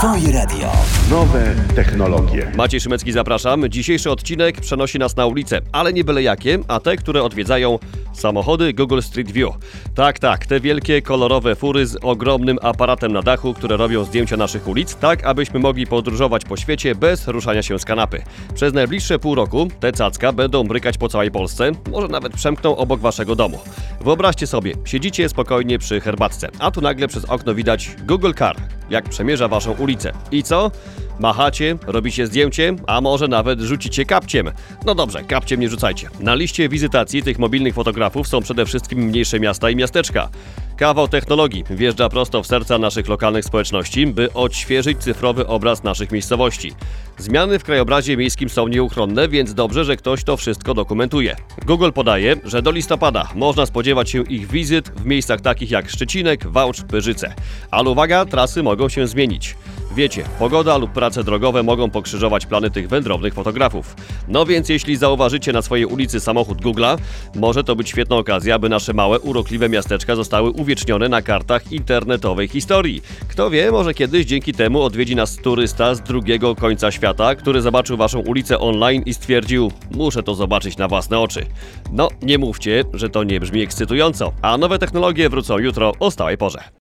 Twoje radio. Nowe technologie. Maciej Szymecki, zapraszam. Dzisiejszy odcinek przenosi nas na ulicę, ale nie byle jakie, a te, które odwiedzają samochody Google Street View. Tak, te wielkie, kolorowe fury z ogromnym aparatem na dachu, które robią zdjęcia naszych ulic, tak abyśmy mogli podróżować po świecie bez ruszania się z kanapy. Przez najbliższe pół roku te cacka będą brykać po całej Polsce, może nawet przemkną obok waszego domu. Wyobraźcie sobie, siedzicie spokojnie przy herbatce, a tu nagle przez okno widać Google Car, jak przemierza waszą ulicę. I co? Machacie, robicie zdjęcie, a może nawet rzucicie kapciem. No dobrze, kapciem nie rzucajcie. Na liście wizytacji tych mobilnych fotografów są przede wszystkim mniejsze miasta i miasteczka. Kawał technologii wjeżdża prosto w serca naszych lokalnych społeczności, by odświeżyć cyfrowy obraz naszych miejscowości. Zmiany w krajobrazie miejskim są nieuchronne, więc dobrze, że ktoś to wszystko dokumentuje. Google podaje, że do listopada można spodziewać się ich wizyt w miejscach takich jak Szczecinek, Wałcz, Pyrzyce. Ale uwaga, trasy mogą się zmienić. Wiecie, pogoda lub prace drogowe mogą pokrzyżować plany tych wędrownych fotografów. No więc jeśli zauważycie na swojej ulicy samochód Google'a, może to być świetna okazja, by nasze małe, urokliwe miasteczka zostały uwiecznione na kartach internetowej historii. Kto wie, może kiedyś dzięki temu odwiedzi nas turysta z drugiego końca świata, który zobaczył waszą ulicę online i stwierdził: muszę to zobaczyć na własne oczy. No, nie mówcie, że to nie brzmi ekscytująco, a nowe technologie wrócą jutro o stałej porze.